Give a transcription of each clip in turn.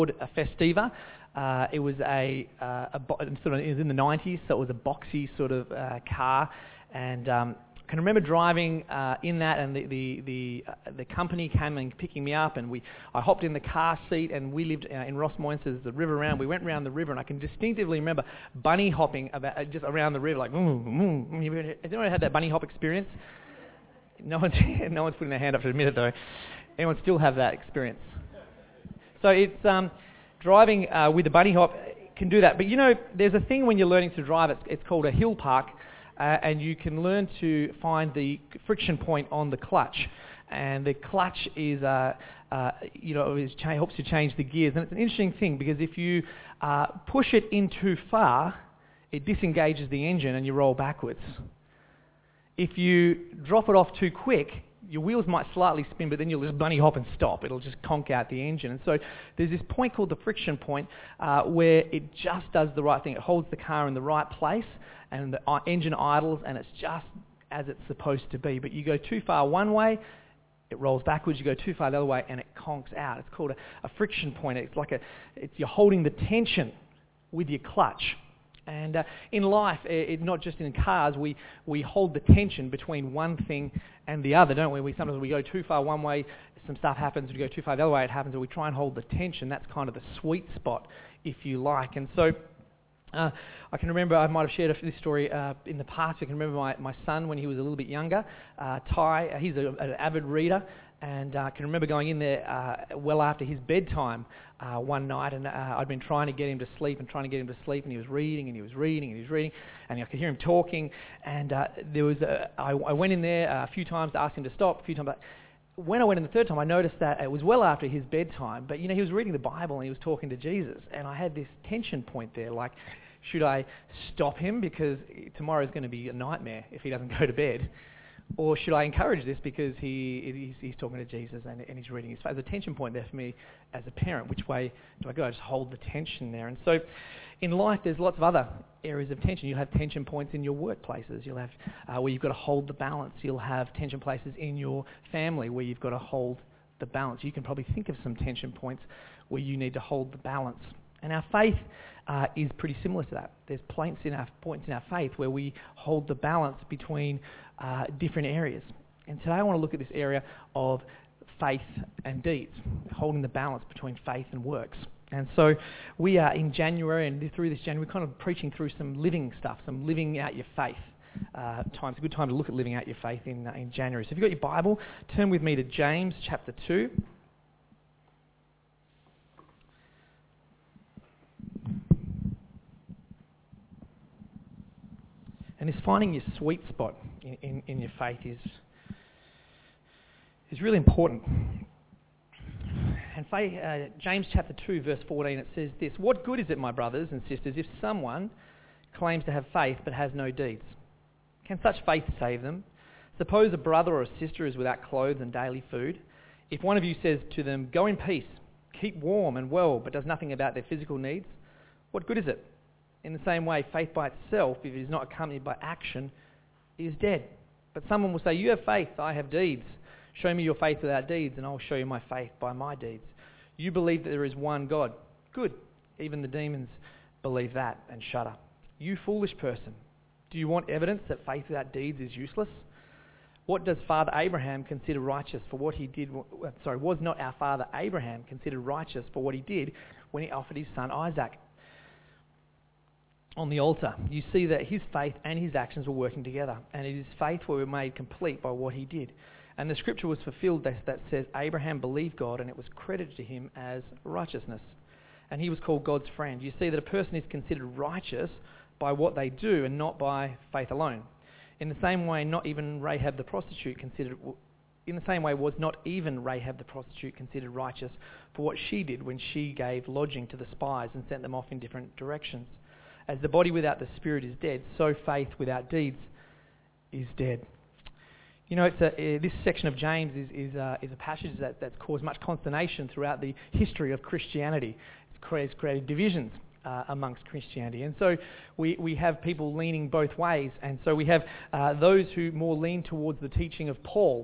a Festiva. It was it was in the 90s, so it was a boxy sort of car, and I can remember driving in that, and the company came and picking me up, and I hopped in the car seat, and we lived in Ross Moynes, there's the river around. We went around the river, and I can distinctively remember bunny hopping just around the river, like, Has anyone had that bunny hop experience? No one's putting their hand up to admit it though. Anyone still have that experience? So it's driving with the bunny hop can do that. But you know, there's a thing when you're learning to drive. It's called a hill park, and you can learn to find the friction point on the clutch. And the clutch is, helps you change the gears. And it's an interesting thing because if you push it in too far, it disengages the engine and you roll backwards. If you drop it off too quick, your wheels might slightly spin, but then you'll just bunny hop and stop. It'll just conk out the engine. And so there's this point called the friction point where it just does the right thing. It holds the car in the right place, and the engine idles, and it's just as it's supposed to be. But you go too far one way, it rolls backwards. You go too far the other way, and it conks out. It's called a friction point. It's like you're holding the tension with your clutch. And in life, not just in cars, we hold the tension between one thing and the other, don't we? Sometimes we go too far one way, some stuff happens. We go too far the other way, it happens. And we try and hold the tension. That's kind of the sweet spot, if you like. And so I can remember, I might have shared this story in the past. I can remember my son when he was a little bit younger, Ty. He's an avid reader. And I can remember going in there well after his bedtime one night, and I'd been trying to get him to sleep, and he was reading, and I could hear him talking, and I went in there a few times to ask him to stop, but when I went in the third time, I noticed that it was well after his bedtime, but he was reading the Bible, and he was talking to Jesus, and I had this tension point there, like, should I stop him because tomorrow's going to be a nightmare if he doesn't go to bed? Or should I encourage this because he's talking to Jesus and he's reading his faith? There's a tension point there for me as a parent. Which way do I go? I just hold the tension there. And so in life, there's lots of other areas of tension. You'll have tension points in your workplaces. You'll have where you've got to hold the balance. You'll have tension places in your family where you've got to hold the balance. You can probably think of some tension points where you need to hold the balance. And our faith is pretty similar to that. There's points in our faith where we hold the balance between different areas. And today I want to look at this area of faith and deeds, holding the balance between faith and works. And so we are in January, and through this January, we're kind of preaching through some living stuff, some living out your faith. It's a good time to look at living out your faith in January. So if you've got your Bible, turn with me to James chapter 2. And this finding your sweet spot in your faith is really important. And James chapter 2 verse 14, it says this: "What good is it, my brothers and sisters, if someone claims to have faith but has no deeds? Can such faith save them? Suppose a brother or a sister is without clothes and daily food. If one of you says to them, 'Go in peace, keep warm and well,' but does nothing about their physical needs, what good is it? In the same way, faith by itself, if it is not accompanied by action, is dead. But someone will say, 'You have faith, I have deeds. Show me your faith without deeds, and I will show you my faith by my deeds.' You believe that there is one God. Good. Even the demons believe that and shudder. You foolish person. Do you want evidence that faith without deeds is useless? What does Father Abraham consider righteous for what he did? Was not our father Abraham considered righteous for what he did when he offered his son Isaac on the altar? You see that his faith and his actions were working together, and it is faith were made complete by what he did. And the scripture was fulfilled that says, Abraham believed God, and it was credited to him as righteousness. And he was called God's friend. You see that a person is considered righteous by what they do and not by faith alone. In the same way, was not even Rahab the prostitute considered righteous for what she did when she gave lodging to the spies and sent them off in different directions. As the body without the spirit is dead, so faith without deeds is dead." This section of James is a passage that's caused much consternation throughout the history of Christianity. It's created divisions amongst Christianity. And so we have people leaning both ways. And so we have those who more lean towards the teaching of Paul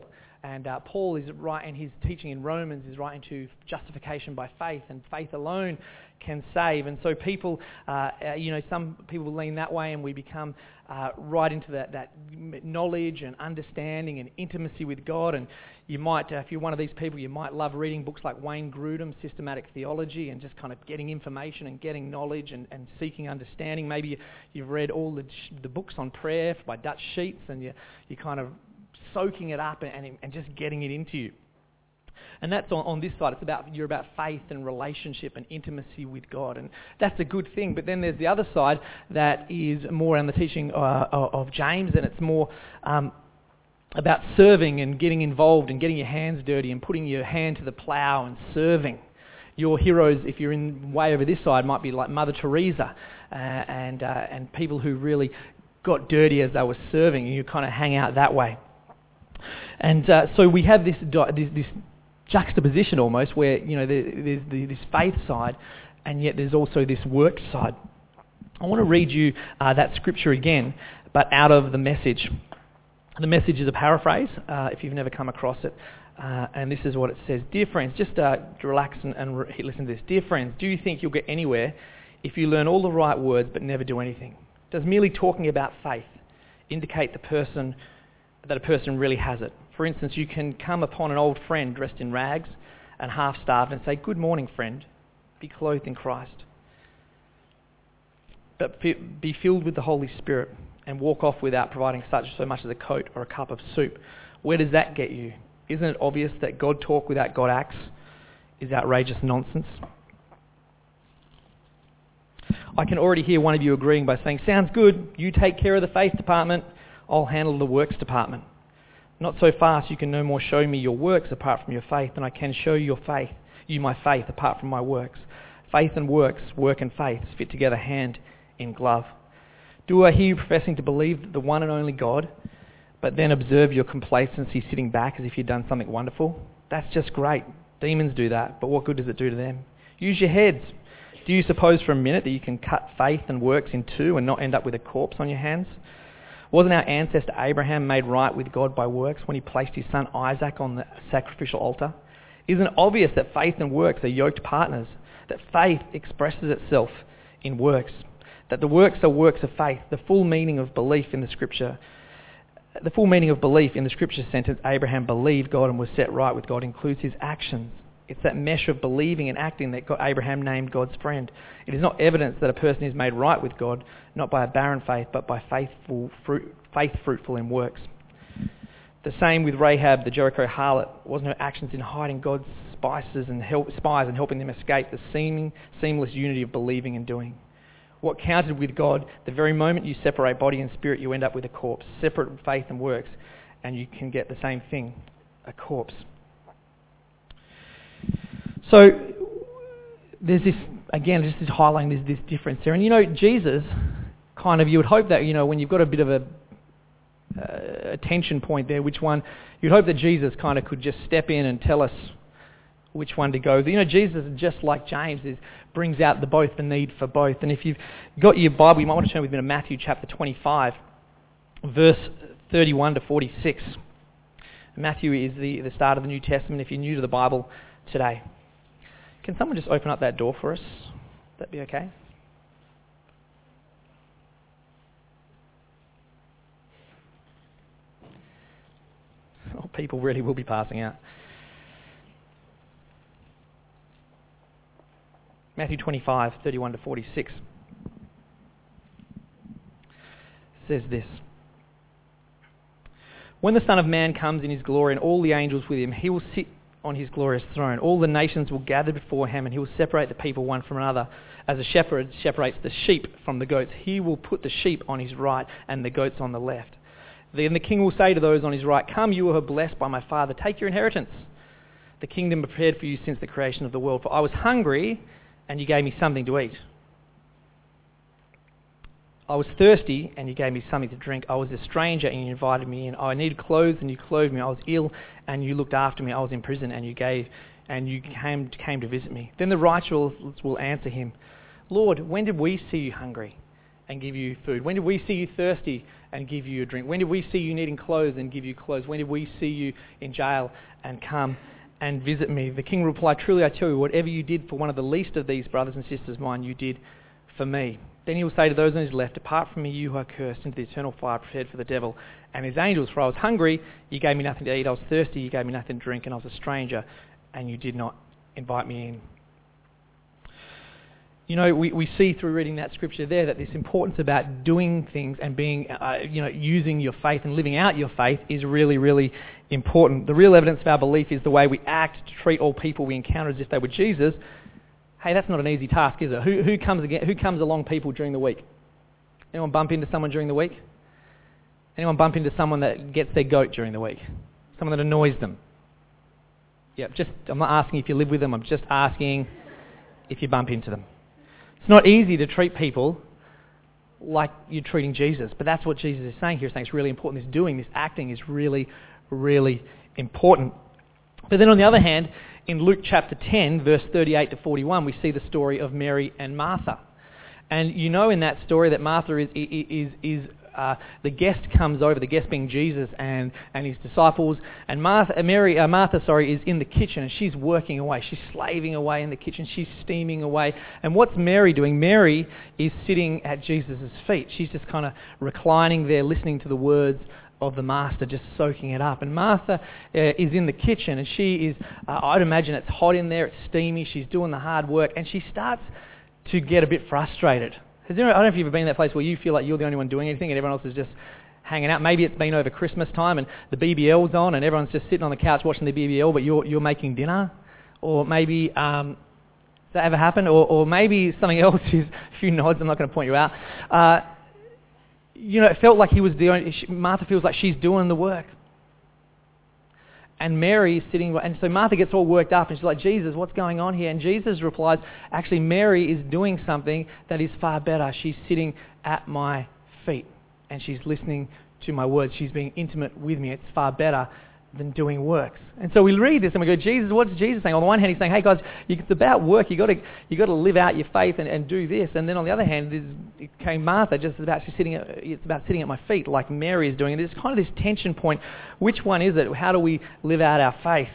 And Paul is right in his teaching in Romans is right into justification by faith, and faith alone can save. And so people, some people lean that way, and we become right into that knowledge and understanding and intimacy with God. And you might, if you're one of these people, you might love reading books like Wayne Grudem's Systematic Theology and just kind of getting information and getting knowledge and seeking understanding. Maybe you've read all the books on prayer by Dutch Sheets, and you're kind of soaking it up and just getting it into you. And that's on this side. You're about faith and relationship and intimacy with God, and that's a good thing. But then there's the other side that is more on the teaching of James, and it's more about serving and getting involved and getting your hands dirty and putting your hand to the plough and serving. Your heroes, if you're in way over this side, might be like Mother Teresa and people who really got dirty as they were serving, and you kind of hang out that way. And so we have this juxtaposition almost, where there's this faith side, and yet there's also this work side. I want to read you that scripture again, but out of the Message. The Message is a paraphrase, if you've never come across it, and this is what it says. Dear friends, just relax and listen to this. Dear friends, do you think you'll get anywhere if you learn all the right words but never do anything? Does merely talking about faith indicate that a person really has it? For instance, you can come upon an old friend dressed in rags and half-starved and say, "Good morning, friend. Be clothed in Christ." But be filled with the Holy Spirit and walk off without providing so much as a coat or a cup of soup. Where does that get you? Isn't it obvious that God talk without God acts is outrageous nonsense? I can already hear one of you agreeing by saying, "Sounds good. You take care of the faith department. I'll handle the works department." Not so fast. You can no more show me your works apart from your faith than I can show you my faith apart from my works. Faith and works, work and faith fit together hand in glove. Do I hear you professing to believe the one and only God, but then observe your complacency sitting back as if you'd done something wonderful? That's just great. Demons do that, but what good does it do to them? Use your heads. Do you suppose for a minute that you can cut faith and works in two and not end up with a corpse on your hands? Wasn't our ancestor Abraham made right with God by works when he placed his son Isaac on the sacrificial altar? Isn't it obvious that faith and works are yoked partners? That faith expresses itself in works? That the works are works of faith? The full meaning of belief in the scripture sentence, Abraham believed God and was set right with God, includes his actions. It's that mesh of believing and acting that Abraham named God's friend. It is not evidence that a person is made right with God, not by a barren faith, but by faith fruitful in works. The same with Rahab, the Jericho harlot. Wasn't her actions in hiding God's spies and helping them escape the seamless unity of believing and doing? What counted with God, the very moment you separate body and spirit, you end up with a corpse. Separate faith and works, and you can get the same thing, a corpse. So there's this, again, just this highlighting this difference there. And Jesus, kind of, you would hope that, when you've got a bit of a tension point there, which one, you'd hope that Jesus kind of could just step in and tell us which one to go with. Jesus, just like James, brings out the need for both. And if you've got your Bible, you might want to turn with me to Matthew chapter 25, verse 31 to 46. Matthew is the start of the New Testament if you're new to the Bible today. Can someone just open up that door for us? That'd be okay? Oh, people really will be passing out. Matthew 25, 31 to 46 says this. When the Son of Man comes in his glory and all the angels with him, he will sit on his glorious throne. All the nations will gather before him, and he will separate the people one from another. As a shepherd separates the sheep from the goats, he will put the sheep on his right and the goats on the left. Then the king will say to those on his right, "Come, you who are blessed by my Father, take your inheritance, the kingdom prepared for you since the creation of the world. For I was hungry, and you gave me something to eat. I was thirsty, and you gave me something to drink. I was a stranger, and you invited me in. I needed clothes, and you clothed me. I was ill, and you looked after me. I was in prison, and you came to visit me." Then the righteous will answer him, "Lord, when did we see you hungry and give you food? When did we see you thirsty and give you a drink? When did we see you needing clothes and give you clothes? When did we see you in jail and come and visit me? The king replied, truly I tell you, whatever you did for one of the least of these brothers and sisters of mine, you did for me. Then he will say to those on his left, depart from me, you who are cursed, into the eternal fire prepared for the devil and his angels. For I was hungry, you gave me nothing to eat. I was thirsty, you gave me nothing to drink. And I was a stranger, and you did not invite me in. You know, we see through reading that scripture there that this importance about doing things and being, using your faith and living out your faith is really, really important. The real evidence of our belief is the way we act to treat all people we encounter as if they were Jesus. Hey, that's not an easy task, is it? Who comes along people during the week? Anyone bump into someone during the week? Anyone bump into someone that gets their goat during the week? Someone that annoys them? Yeah, I'm not asking if you live with them, I'm just asking if you bump into them. It's not easy to treat people like you're treating Jesus, but that's what Jesus is saying here. He's saying it's really important. This acting is really, really important. But then on the other hand, in Luke chapter 10, verse 38 to 41, we see the story of Mary and Martha. And you know in that story that Martha is the guest comes over, the guest being Jesus and his disciples, and Martha is in the kitchen and she's working away. She's slaving away in the kitchen. She's steaming away. And what's Mary doing? Mary is sitting at Jesus' feet. She's just kind of reclining there, listening to the words of the Master, just soaking it up. And Martha is in the kitchen, and she is, I'd imagine it's hot in there, it's steamy, she's doing the hard work, and she starts to get a bit frustrated. I don't know if you've ever been in that place where you feel like you're the only one doing anything and everyone else is just hanging out. Maybe it's been over Christmas time and the BBL's on and everyone's just sitting on the couch watching the BBL, but you're making dinner. Or maybe, does that ever happen? Or maybe something else is, a few nods, I'm not going to point you out. It felt like Martha feels like she's doing the work. And Mary is sitting, and so Martha gets all worked up and she's like, Jesus, what's going on here? And Jesus replies, actually Mary is doing something that is far better. She's sitting at my feet and she's listening to my words. She's being intimate with me. It's far better than doing works. And so we read this and we go, Jesus, what's Jesus saying? On the one hand, he's saying, hey guys, it's about work. You got to live out your faith and do this. And then on the other hand, it came Martha, it's about sitting at my feet like Mary is doing. And there's kind of this tension point. Which one is it? How do we live out our faith?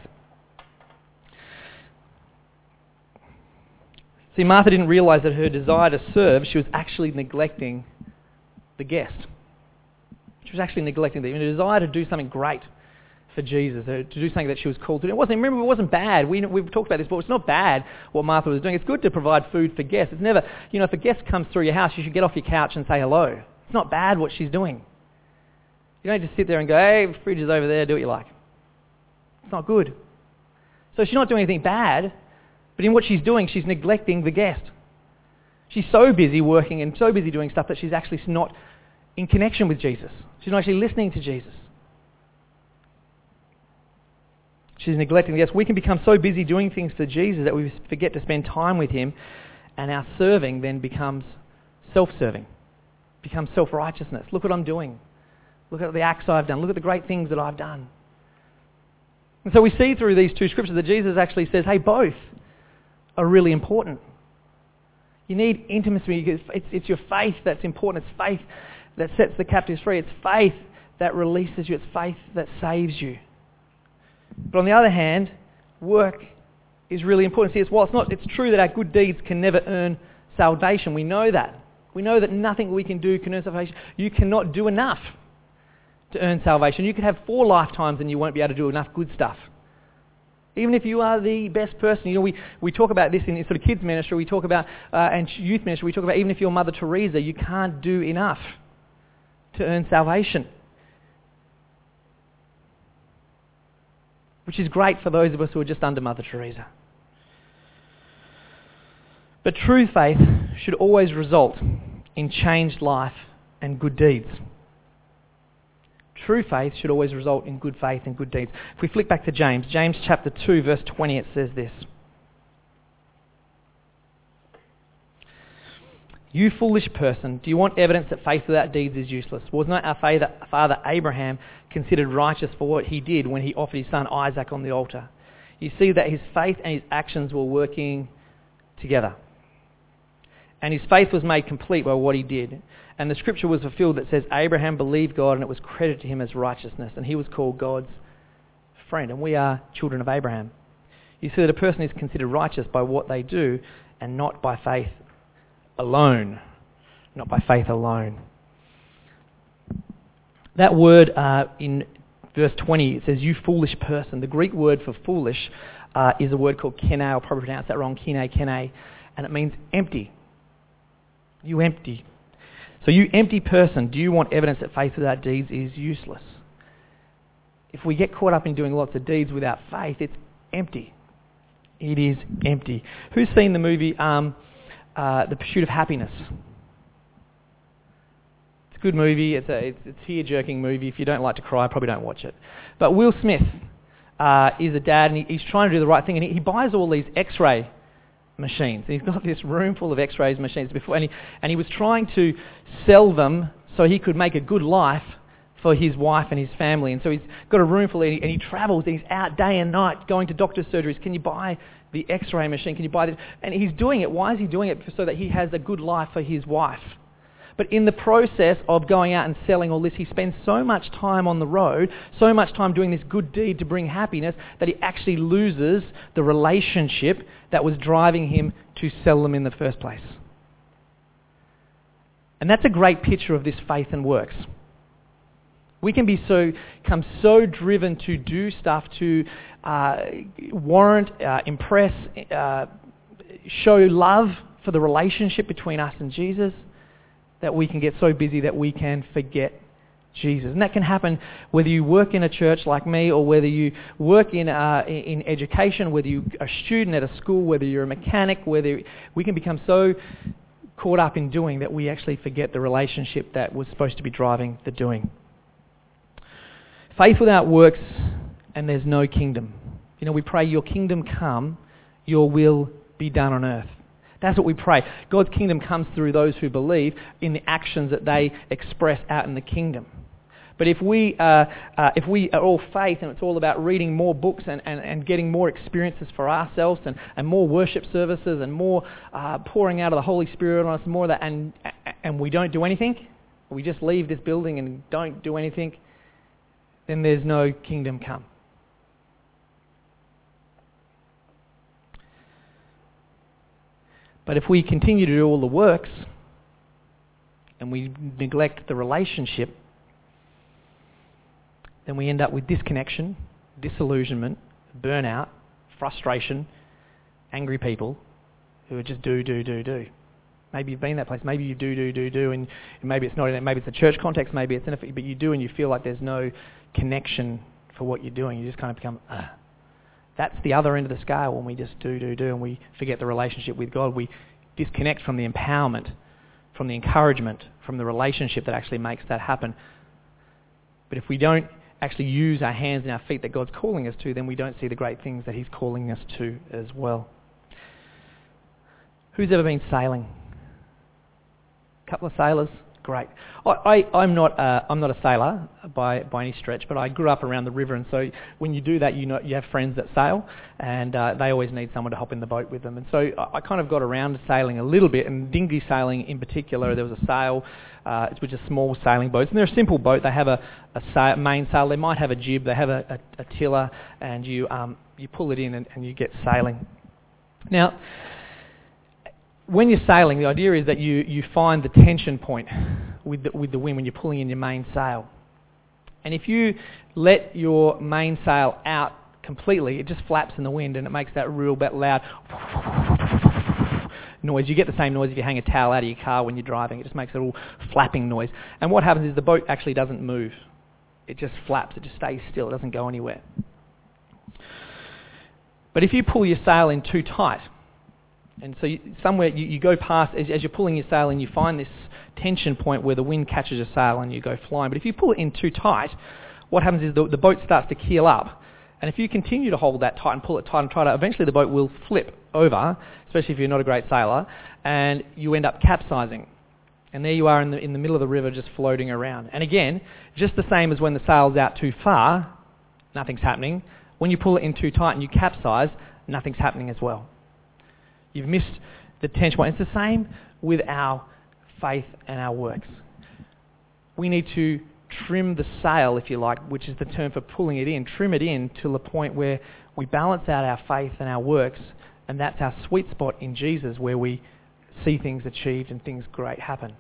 See, Martha didn't realize that her desire to serve, she was actually neglecting the guest. She was actually neglecting the desire to do something great for Jesus, to do something that she was called to do. It wasn't bad. We've talked about this before. It's not bad what Martha was doing. It's good to provide food for guests. It's never, if a guest comes through your house, you should get off your couch and say hello. It's not bad what she's doing. You don't just sit there and go, hey, the fridge is over there, do what you like. It's not good. So she's not doing anything bad, but in what she's doing, she's neglecting the guest. She's so busy working and so busy doing stuff that she's actually not in connection with Jesus. She's not actually listening to Jesus. She's neglecting the guest. We can become so busy doing things for Jesus that we forget to spend time with him, and our serving then becomes self-serving, becomes self-righteousness. Look what I'm doing. Look at the acts I've done. Look at the great things that I've done. And so we see through these two scriptures that Jesus actually says, hey, both are really important. You need intimacy. It's your faith that's important. It's faith that sets the captives free. It's faith that releases you. It's faith that saves you. But on the other hand, work is really important. See, it's true that our good deeds can never earn salvation. We know that. We know that nothing we can do can earn salvation. You cannot do enough to earn salvation. You could have 4 lifetimes and you won't be able to do enough good stuff. Even if you are the best person. We talk about this in sort of kids ministry, we talk about, and youth ministry, we talk about even if you're Mother Teresa, you can't do enough to earn salvation. Which is great for those of us who are just under Mother Teresa. But true faith should always result in changed life and good deeds. True faith should always result in good faith and good deeds. If we flick back to James chapter 2, verse 20, it says this. You foolish person, do you want evidence that faith without deeds is useless? Was not our father Abraham considered righteous for what he did when he offered his son Isaac on the altar? You see that his faith and his actions were working together. and his faith was made complete by what he did. And the scripture was fulfilled that says, Abraham believed God and it was credited to him as righteousness, and he was called God's friend. And we are children of Abraham. You see that a person is considered righteous by what they do and not by faith alone. Not by faith alone. That word in verse 20, it says, you foolish person. The Greek word for foolish is a word called kene. I'll probably pronounce that wrong, kene, and it means empty. You empty. So you empty person, do you want evidence that faith without deeds is useless? If we get caught up in doing lots of deeds without faith, it's empty. It is empty. Who's seen the movie The Pursuit of Happiness? It's a good movie. It's a tear-jerking movie. If you don't like to cry, probably don't watch it. But Will Smith is a dad, and he's trying to do the right thing, and he buys all these X-ray machines. He's got this room full of X-ray machines before, and he was trying to sell them so he could make a good life for his wife and his family. And so he's got a room full, and he travels, and he's out day and night going to doctor's surgeries. Can you buy the X-ray machine? Can you buy this? And he's doing it. Why is he doing it? So that he has a good life for his wife. But in the process of going out and selling all this, he spends so much time on the road, so much time doing this good deed to bring happiness, that he actually loses the relationship that was driving him to sell them in the first place. And that's a great picture of this faith and works. We can become so driven to do stuff to warrant, impress, show love for the relationship between us and Jesus, that we can get so busy that we can forget Jesus. And that can happen whether you work in a church like me, or whether you work in education, whether you're a student at a school, whether you're a mechanic, whether we can become so caught up in doing that we actually forget the relationship that was supposed to be driving the doing. Faith without works, and there's no kingdom. You know, we pray, your kingdom come, your will be done on earth. That's what we pray. God's kingdom comes through those who believe in the actions that they express out in the kingdom. But if we are all faith, and it's all about reading more books and getting more experiences for ourselves, and more worship services, and more pouring out of the Holy Spirit on us, more of that, and we don't do anything, we just leave this building and don't do anything, then there's no kingdom come. But if we continue to do all the works and we neglect the relationship, then we end up with disconnection, disillusionment, burnout, frustration, angry people who are just do. Maybe you've been in that place. Maybe you do, and maybe it's not. Maybe it's a church context. Maybe it's in but you do, and you feel like there's no connection for what you're doing. You just kind of become. That's the other end of the scale when we just do, and we forget the relationship with God. We disconnect from the empowerment, from the encouragement, from the relationship that actually makes that happen. But if we don't actually use our hands and our feet that God's calling us to, then we don't see the great things that He's calling us to as well. Who's ever been sailing? A couple of sailors? Great. I'm not a sailor by any stretch, but I grew up around the river, and so when you do that, you have friends that sail, and they always need someone to hop in the boat with them. And so I kind of got around sailing a little bit, and dinghy sailing in particular. There was a sail, which is small sailing boats, and they're a simple boat. They have a main sail. They might have a jib. They have a tiller, and you pull it in and you get sailing. Now, when you're sailing, the idea is that you find the tension point with the wind when you're pulling in your main sail. And if you let your main sail out completely, it just flaps in the wind, and it makes that real loud noise. You get the same noise if you hang a towel out of your car when you're driving. It just makes a little flapping noise. And what happens is the boat actually doesn't move. It just flaps. It just stays still. It doesn't go anywhere. But if you pull your sail in too tight, and so you go past, as you're pulling your sail in, you find this tension point where the wind catches your sail and you go flying. But if you pull it in too tight, what happens is the boat starts to keel up. And if you continue to hold that tight and pull it tight and try to, eventually the boat will flip over, especially if you're not a great sailor, and you end up capsizing. And there you are in the middle of the river just floating around. And again, just the same as when the sail's out too far, nothing's happening. When you pull it in too tight and you capsize, nothing's happening as well. You've missed the tension point. It's the same with our faith and our works. We need to trim the sail, if you like, which is the term for pulling it in, trim it in to the point where we balance out our faith and our works, and that's our sweet spot in Jesus, where we see things achieved and things great happen.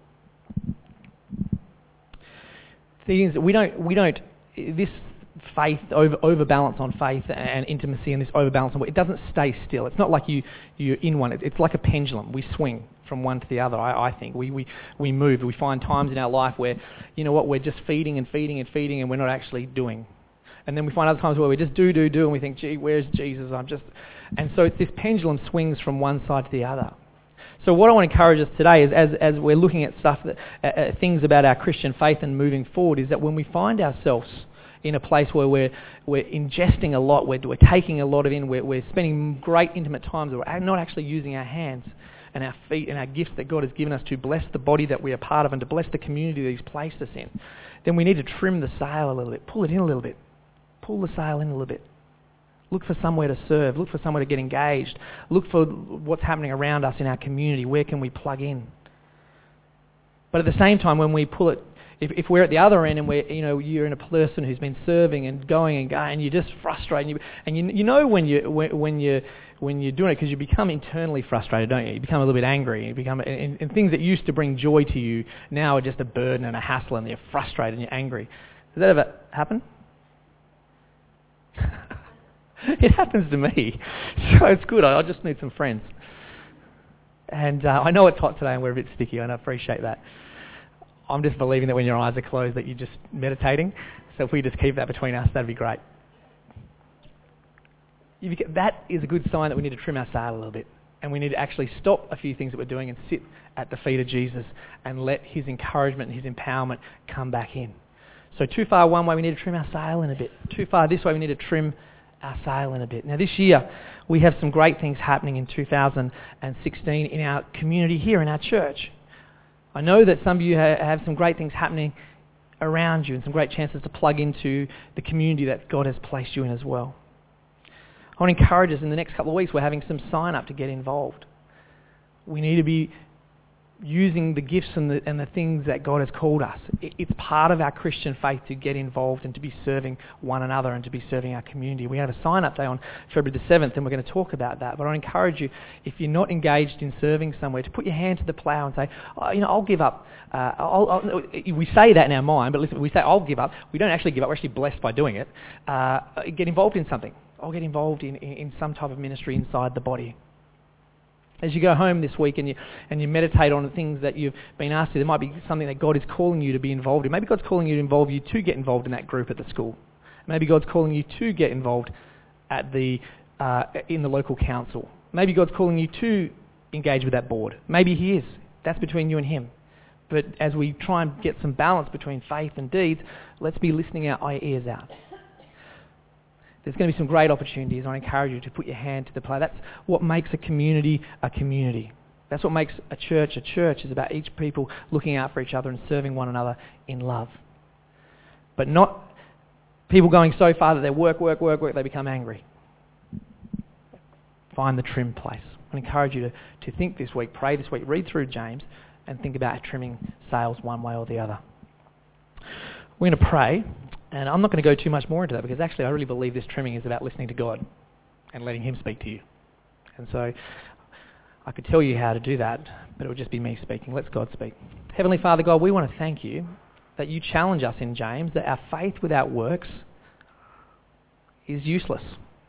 Things we don't this faith overbalance on faith and intimacy, and this overbalance on it doesn't stay still. It's not like you're in one. It's like a pendulum. We swing from one to the other. I think we move. We find times in our life where, you know what, we're just feeding and feeding and feeding, and we're not actually doing. And then we find other times where we just do, and we think, gee, where's Jesus? And so it's this pendulum swings from one side to the other. So what I want to encourage us today is, as we're looking at stuff, things about our Christian faith and moving forward, is that when we find ourselves in a place where we're ingesting a lot, we're taking a lot of in, we're spending great intimate times, we're not actually using our hands and our feet and our gifts that God has given us to bless the body that we are part of and to bless the community that He's placed us in, then we need to trim the sail a little bit, pull it in a little bit, pull the sail in a little bit. Look for somewhere to serve. Look for somewhere to get engaged. Look for what's happening around us in our community. Where can we plug in? But at the same time, when we pull it, if we're at the other end and you're in a person who's been serving and going, and you're just frustrated, and you know when you're doing it, because you become internally frustrated, don't you? You become a little bit angry. You become and things that used to bring joy to you now are just a burden and a hassle, and you're frustrated and you're angry. Does that ever happen? It happens to me, so it's good. I just need some friends. And I know it's hot today and we're a bit sticky, and I appreciate that. I'm just believing that when your eyes are closed that you're just meditating. So if we just keep that between us, that'd be great. That is a good sign that we need to trim our sail a little bit. And we need to actually stop a few things that we're doing and sit at the feet of Jesus and let His encouragement and His empowerment come back in. So too far one way, we need to trim our sail in a bit. Too far this way, we need to trim our sail in a bit. Now this year, we have some great things happening in 2016 in our community here in our church. I know that some of you have some great things happening around you and some great chances to plug into the community that God has placed you in as well. I want to encourage us in the next couple of weeks, we're having some sign up to get involved. We need to be using the gifts and the things that God has called us. It's part of our Christian faith to get involved and to be serving one another and to be serving our community. We have a sign-up day on February the 7th, and we're going to talk about that. But I encourage you, if you're not engaged in serving somewhere, to put your hand to the plough and say, I'll give up. We say that in our mind, but listen, we say, I'll give up. We don't actually give up. We're actually blessed by doing it. Get involved in something. I'll get involved in some type of ministry inside the body. As you go home this week and you meditate on the things that you've been asked to, there might be something that God is calling you to be involved in. Maybe God's calling you to get involved in that group at the school. Maybe God's calling you to get involved in the local council. Maybe God's calling you to engage with that board. Maybe He is. That's between you and Him. But as we try and get some balance between faith and deeds, let's be listening our ears out. There's going to be some great opportunities. I encourage you to put your hand to the plough. That's what makes a community a community. That's what makes a church a church, is about each people looking out for each other and serving one another in love. But not people going so far that they work, they become angry. Find the trim place. I encourage you to think this week, pray this week, read through James and think about trimming sails one way or the other. We're going to pray. And I'm not going to go too much more into that, because actually I really believe this trimming is about listening to God and letting Him speak to you. And so I could tell you how to do that, but it would just be me speaking. Let's God speak. Heavenly Father God, we want to thank You that You challenge us in James that our faith without works is useless.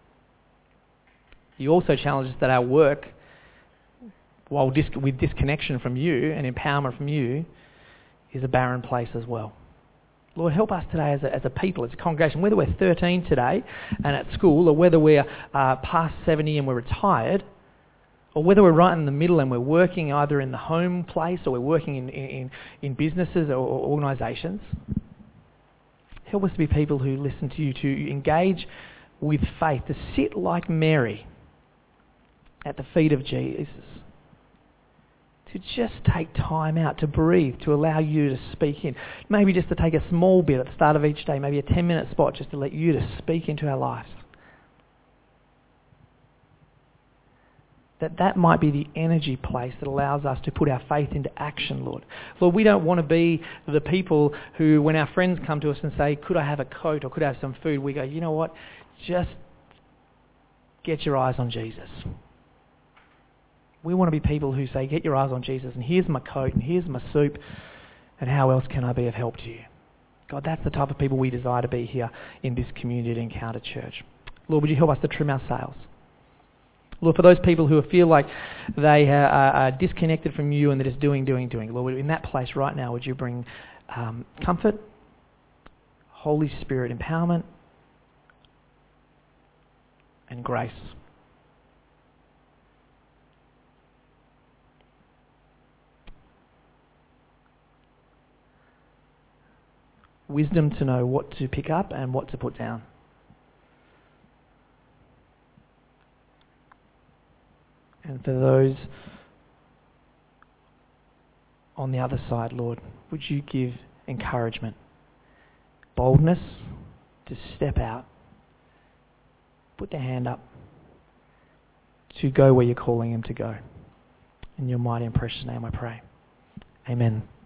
You also challenge us that our work, while with disconnection from You and empowerment from You, is a barren place as well. Lord, help us today as a people, as a congregation, whether we're 13 today and at school, or whether we're past 70 and we're retired, or whether we're right in the middle and we're working either in the home place or we're working in businesses or organisations. Help us to be people who listen to You, to engage with faith, to sit like Mary at the feet of Jesus, to just take time out to breathe, to allow You to speak in. Maybe just to take a small bit at the start of each day, maybe a 10-minute spot, just to let You to speak into our lives. that might be the energy place that allows us to put our faith into action, Lord. Lord, we don't want to be the people who, when our friends come to us and say, could I have a coat or could I have some food, we go, you know what, just get your eyes on Jesus. We want to be people who say, get your eyes on Jesus, and here's my coat, and here's my soup, and how else can I be of help to you? God, that's the type of people we desire to be here in this community at Encounter Church. Lord, would you help us to trim our sails? Lord, for those people who feel like they are disconnected from you and they're just doing. Lord, in that place right now, would you bring comfort, Holy Spirit empowerment, and grace. Wisdom to know what to pick up and what to put down. And for those on the other side, Lord, would you give encouragement, boldness to step out, put their hand up, to go where you're calling them to go. In your mighty and precious name I pray. Amen.